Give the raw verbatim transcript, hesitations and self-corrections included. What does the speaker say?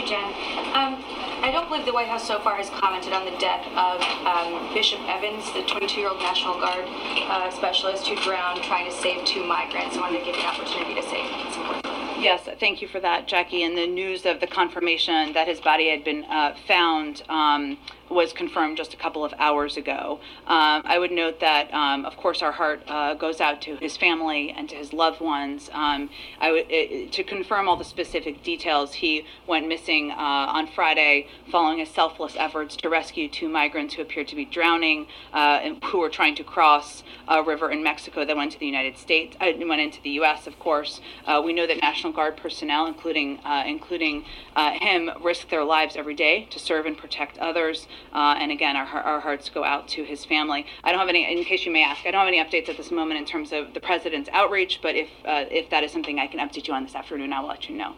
Jen. Um, I don't believe the White House so far has commented on the death of um, Bishop Evans, the twenty-two-year-old National Guard uh, specialist who drowned trying to save two migrants. I wanted to give you an opportunity to say something. Yes, thank you for that, Jackie. And the news of the confirmation that his body had been uh, found um, was confirmed just a couple of hours ago. Um, I would note that, um, of course, our heart uh, goes out to his family and to his loved ones. Um, I would, it, to confirm all the specific details, he went missing uh, on Friday following his selfless efforts to rescue two migrants who appeared to be drowning, uh, and who were trying to cross a river in Mexico that went to the United States, uh, went into the U S, of course. Uh, we know that National Guard personnel, including uh, including uh, him, risk their lives every day to serve and protect others. Uh, and again, our, our hearts go out to his family. I don't have any, in case you may ask, I don't have any updates at this moment in terms of the president's outreach, but if uh, if that is something I can update you on this afternoon, I will let you know.